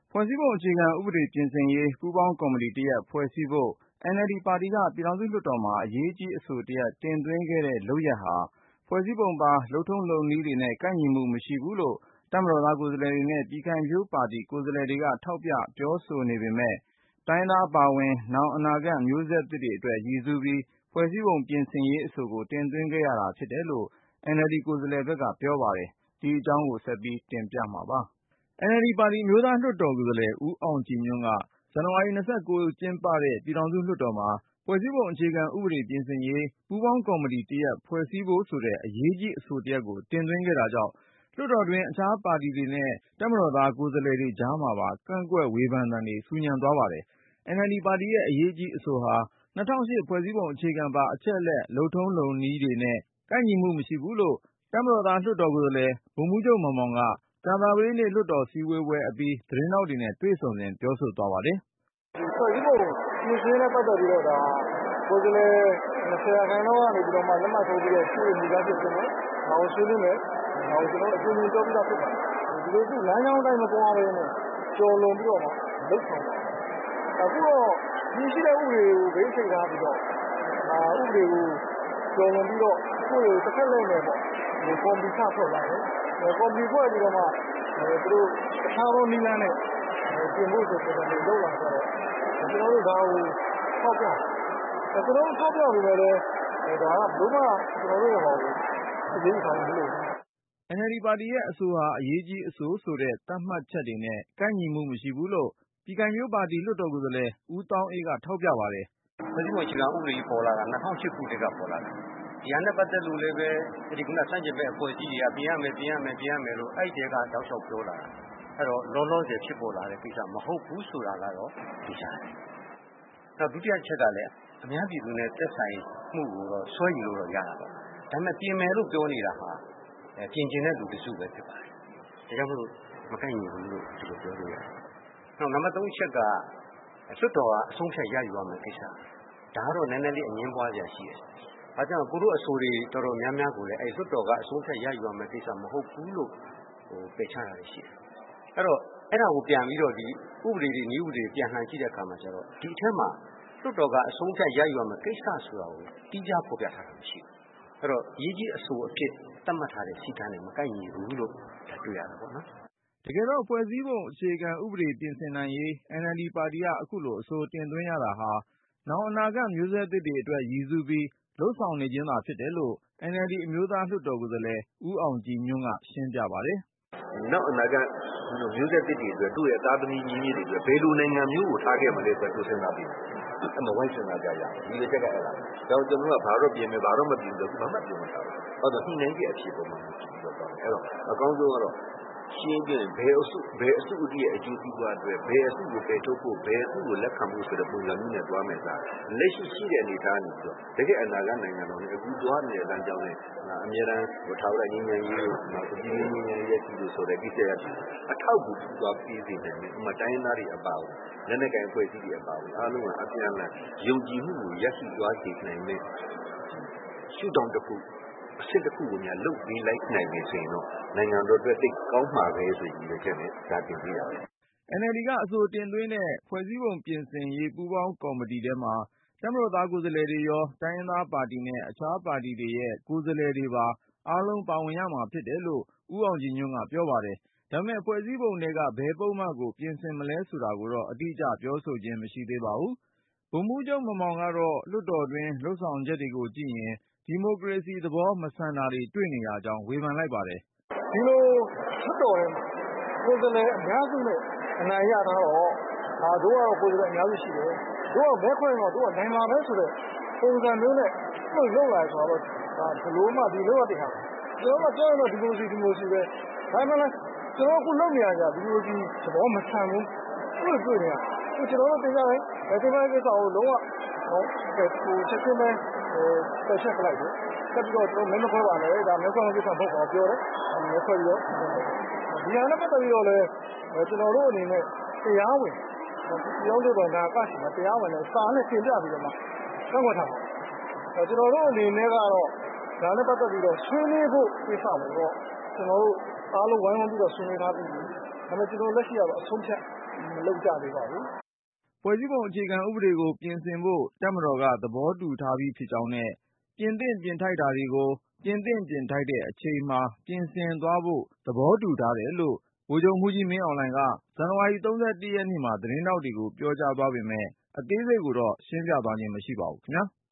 ဖွဲ့စည်းပုံအခြေခံဥပဒေပြင်ဆင်ရေးပူးပေါင်းကော်မတီတရပ်ဖွဲ့စည်းဖို့ NLD ပါတီကပြည်ထောင်စုလွှတ်တော်မှာအရေးကြီးအဆိုတရပ်တင်သွင်းခဲ့တဲ့လုပ်ရပ်ဟာဖွဲ့စည်းပုံပါလုပ်ထုံးလုပ်နည်းတွေနဲ့ကိုက်ညီမှုမရှိဘူးလို့တပ်မတော်သားကိုယ်စားလှယ်တွေနဲ့ပြည်ခိုင်ဖြိုးပါတီကိုယ်စားလှယ်တွေကထောက်ပြပြောဆိုနေပေမဲ့တိုင်းသားအပါအဝင်နောင်အနာဂတ်မျိုးဆက်သစ်တွေအတွက်ရည်စူးပြီးဖွဲ့စည်းပုံပြင်ဆင်ရေးအဆိုကိုတင်သွင်းခဲ့ရတာဖြစ်တယ်လို့ NLD ကိုယ်စားလှယ်ဘက်ကပြောပါတယ်။ ဒီအကြောင်းကိုဆက်ပြီးတင်ပြမှာပါ။ NLD ပါတီအမျိုးသားလွှတ်တော်ကိုယ်စားလှယ်ဦးအောင်ကြည်ညွန့်ကဇန်နဝါရီ ကျင်းပတဲ့ပြည်ထောင်စုလွှတ်တော်မှာဖွဲ့စည်းပုံအခြေခံဥပဒေပြင်ဆင်ရေးပူးပေါင်းကော်မတီတရပ်ဖွဲ့စည်းဖို့ဆိုတဲ့အရေးကြီးအဆိုတရပ်ကိုတင်သွင်းခဲ့တာကြောင့်လွှတ်တော်တွင်းအခြားပါတီတွေနဲ့တပ်မတော်သားကိုယ်စားလှယ်တွေကြားမှာပါကန့်ကွက်ဝေဖန်သံတွေဆူညံသွားပါတယ်။ NLD ပါတီရဲ့အရေးကြီးအဆိုဟာ2008ဖွဲ့စည်းပုံအခြေခံပါအချက်အလက်လုပ်ထုံးလုပ်နည်းတွေနဲ့ကိုက်ညီမှုမရှိဘူးလို့တပ်မတော်သားလွှတ်တော်ကိုယ်စားလှယ်ဗိုလ်မှူးချုပ်မောင်မောင်ကကြာသပတေးနေ့လွှတ်တော်စည်းဝေးပွဲအပြီးသတင်းထောက်တွေနဲ့တွေ့ဆုံစဉ်ပြောဆိုသွားပါတယ်။ "ဖွဲ့စည်းပုံပြင်ဆင်ရေးနဲ့ပတ်သက်ပြီးတော့ကိုယ်စားလှယ်20 ရာခိုင်နှုန်းကနေပြီးတော့မှလက်မှတ်ထိုးပြီးတော့ဆွေးနွေးမှုဖြစ်တယ်။ဒါကိုဆွေးနွေးမယ်။ဒါကိုကျွန်တော်တို့အကြိမ်ကြိမ်ပြောပြီးသားဖြစ်ပါတယ်။ဒီလိုခုလမ်းကြောင်းတိုင်းမသွားဘဲနဲ့ကျော်လွန်ပြီးတော့မှလုပ်ဆောင်တာ။အခုတော့ဒီရှိတဲ့ဥပဒေကိုဘေးချိတ်ထားပြီးတော့ဥပဒေကိုကျော်လွန်ပြီးတော့ဥပဒေကိုတစ်ခက်လက်နဲ့ပေါ့ကော်မတီစဖွဲ့လာတယ်။ကော်မတီဖွဲ့ပြီးတော့မှသူတို့အခြားသောနည်းလမ်းနဲ့ပြင်ဖို့ဆိုပြီးတော့လုပ်လာကြတော့ကျွန်တော်တို့ဒါကိုထောက်ပြကျွန်တော်တို့ထောက်ပြပြီးလည်းဒါကဘယ်မှကျွန်တော်တို့ရဲ့ဟောကိုအရေးကြီးဆောင်လို့ NLD ပါတီရဲ့အဆိုဟာအရေးကြီးအဆိုဆိုတဲ့သတ်မှတ်ချက်တွေနဲ့ကိုက်ညီမှုမရှိဘူးလို့ပြည်ခိုင်ဖြိုးပါတီလွှတ်တော်ကိုယ်စားလှယ်ဦးသောင်းအေးကထောက်ပြပါတယ်။ဖွဲ့စည်းပုံအခြေခံဥပဒေကြီးပေါ်လာတာ2008ခုနှစ်ကပေါ်လာတာ။ဒီဟာနဲ့ပတ်သက်လို့လည်းပဲဒီခုနစန့်ကျင်ဘက်အဖွဲ့အစည်းတွေကပြင်ရမယ်လို့အဲ့ဒီကတောက်လျှောက်ပြောလာတာ။အဲ့တော့လောလောဆယ်ဖြစ်ပေါ်လာတဲ့ကိစ္စမဟုတ်ဘူးဆိုတာကတော့သိကြတယ်။နောက်ဒုတိယချက်ကလည်းအများပြည်သူနဲ့သက်ဆိုင်မှုကိုတော့ဆွဲယူလို့တော့ရတာပေါ့။ဒါပေမဲ့ပြင်မယ်လို့ပြောနေတာဟာပြင်ကျင်တဲ့လူတစုပဲဖြစ်ပါတယ်။ဒါကြောင့်မို့လို့မကိုက်ညီဘူးလို့ဒီလိုပြောလို့ရတယ်။နောက်နံပါတ်3ချက်ကလွှတ်တော်ကအဆုံးဖြတ်ရယူရမယ်ကိစ္စ။ဒါကတော့နည်းနည်းလေးအငြင်းပွားစရာရှိတယ်။ဘာကြောင့်ကိုတို့အဆိုတွေတော်တော်များများကိုလည်းလွှတ်တော်ကအဆုံးဖြတ်ရယူရမယ်ကိစ္စမဟုတ်ဘူးလို့ပယ်ချတာရှိတယ်။အဲ့တော့အဲ့ဒါကိုပြန်ပြီးတော့ဒီဥပဒေတွေနည်းဥပဒေပြန်လှန်ကြည့်တဲ့အခါမှာကျတော့ဒီအထက်မှာလွှတ်တော်ကအဆုံးဖြတ်ရယူရမယ်ကိစ္စဆိုတာကိုတိကျဖော်ပြထားတာမရှိဘူး။အဲ့တော့အရေးကြီးအဆိုအဖြစ်သတ်မှတ်ထားတဲ့စီကံတွေမကိုက်ညီဘူးလို့တွေ့ရတာပေါ့နော်။တကယ်တော့ဖွဲ့စည်းပုံအခြေခံဥပဒေပြင်ဆင်နိုင်ရေး NLD ပါတီကအခုလိုအဆိုတင်သွင်းရတာဟာနောင်အနာဂတ်မျိုးဆက်သစ်တွေအတွက်ရည်စူးပြီးလုပ်ဆောင်နေခြင်းသာဖြစ်တယ်လို့ NLD အမျိုးသားလွှတ်တော်ကိုယ်စားလှယ်ဦးအောင်ကြည်ညွန့်ကရှင်းပြပါတယ်။နောက်အနာဂတ်မျိုးဆက်သစ်တွေအတွက်သူ့ရဲ့သားသမီးညီးတွေအတွက်ဘယ်လိုနိုင်ငံမျိုးကိုထားခဲ့မလဲဆိုတော့စဉ်းစားပြီးအမဝိုင်းစဉ်းစားကြရအောင်ဒီတစ်ချက်ကအဲ့ဒါ။တော့ကျွန်တော်ကဘာတော့ပြင်မယ်ဘာတော့မပြင်ဘူးဘာမှပြင်မထားဘူး။ဟုတ်တော့ဒီနိုင်တဲ့အဖြစ်ပေါ်မှာပြီးတော့အဲ့တော့အကောင်းဆုံးကတော့ရှင်းပြရင်ဘယ်အစုအတိရဲ့အကျိုးစီးပွားအတွက်ဘယ်အစုကိုပယ်ထုတ်ဖို့ဘယ်အစုကိုလက်ခံဖို့ဆိုတဲ့ပုံစံမျိုးနဲ့တွားမယ်စားလက်ရှိတဲ့အနေအထားနေပြီးတော့တကယ်အနာဂတ်နိုင်ငံတော်နဲ့အခုတွားနေတဲ့လမ်းကြောင်းနဲ့အများအားထာဝရငြိမ်းချမ်းရေးကိုနောက်ပြည်ငြိမ်းချမ်းရေးစီဆိုတဲ့ကိစ္စရပ်အထောက်အကူသွားပြီးစေတယ်။ဥပမာတိုင်းသားတွေအပါအဝင်လက်နက်ကိုင်အဖွဲ့အစည်းတွေအပါအဝင်အားလုံးကအပြန်အလှန်ယုံကြည်မှုကိုရရှိသွားစေနိုင်တဲ့ရှုထောင့်တစ်ခုအစစ်တစ်ခုကိုများလုပ်ပြီးလိုက်နိုင်နေဆိုရင်တော့နိုင်ငံတော်အတွက်သိကောင်းမှာပဲဆိုပြီးရချက်နဲ့ဒါတင်ပြရပါတယ်။ NLD ကအဆိုတင်သွင်းတဲ့ဖွဲ့စည်းပုံပြင်ဆင်ရေးပူးပေါင်းကော်မတီထဲမှာတပ်မတော်သားကိုယ်စားလှယ်တွေရောတိုင်းရင်းသားပါတီနဲ့အခြားပါတီတွေရဲ့ကိုယ်စားလှယ်တွေပါအားလုံးပါဝင်ရမှာဖြစ်တယ်လို့ဦးအောင်ကြည်ညွန့်ကပြောပါတယ်။ဒါပေမဲ့ဖွဲ့စည်းပုံထဲကဘယ်ပုဒ်မကိုပြင်ဆင်မလဲဆိုတာကိုတော့အတိအကျပြောဆိုခြင်းမရှိသေးပါဘူး။ဗိုလ်မှူးချုပ်မောင်မောင်ကတော့လွှတ်တော်တွင်းလုပ်ဆောင်ချက်တွေကိုကြည့်ရင်ဒီမိုကရေစီသဘောမဆန်တာတွေတွေ့နေရကြောင်းဝေဖန်လိုက်ပါတယ်။ဒီလိုလွှတ်တော်ထဲမှာကိုယ်စားလှယ်အများစုနဲ့အနိုင်ရတော့တို့ကတော့ကိုယ်စားလှယ်အများစုရှိတယ်။တို့ကမဲခွဲတော့တို့ကနိုင်မှာပဲဆိုတဲ့ပုံစံမျိုးနဲ့လုပ်လာဆိုတော့ဒါဘလို့မှဒီလိုရတဲ့ဟာကျွန်တော်ကပြောရတော့ဒီမိုကရေစီပဲဒါမှလည်းကျွန်တော်အခုလုပ်နေရကြဒီလိုဒီသဘောမဆန်ဘူးတွေ့နေရကျွန်တော်တို့တင်ကြတယ်ဒီမှာကိစ္စကိုလုံးဝချက်ချင်းပဲဆက်ချက်လိုက်တယ်ဆက်ပြီးတော့ကျွန်တော်မဲမခွဲပါနဲ့ဒါမဲခွဲကိစ္စမဟုတ်ပါဘူးပြောတယ်မဲခွဲပြီးတော့ဒီဟာနဲ့ပတ်သက်ပြီးတော့လည်းကျွန်တော်တို့အနေနဲ့တရားဝင်ပြောလို့တော့ဒါကရှိမှာတရားဝင်နဲ့စာနဲ့တင်ပြပြီးတော့မှကန့်ကွက်ထားပါကျွန်တော်တို့အနေနဲ့ကတော့ဒါနဲ့ပတ်သက်ပြီးတော့ဆွေးနွေးဖို့ကိစ္စကိုတော့ကျွန်တော်တို့အားလုံးဝိုင်းဝန်းပြီးတော့ဆွေးနွေးထားပြီးဒါပေမဲ့ကျွန်တော်လက်ရှိကတော့အဆုံးဖြတ်မလုပ်ကြသေးပါဘူးဖွဲ့စည်းပုံအခြေခံဥပဒေကိုပြင်ဆင်ဖို့တပ်မတော်ကသဘောတူထားပြီးဖြစ်ကြောင်းနဲ့ပြင်သင့်ပြင်ထိုက်တာတွေကိုပြင်သင့်ပြင်ထိုက်တဲ့အချိန်မှာပြင်ဆင်သွားဖို့သဘောတူထားတယ်လို့ဗိုလ်ချုပ်မှူးကြီးမင်းအောင်လှိုင်ကဇန်နဝါရီ 31 ရက်နေ့မှာသတင်းထောက်တွေကိုပြောကြားသွားပေမဲ့အသေးစိတ်ကိုတော့ရှင်းပြသွားခြင်းမရှိပါဘူးခင်ဗျာ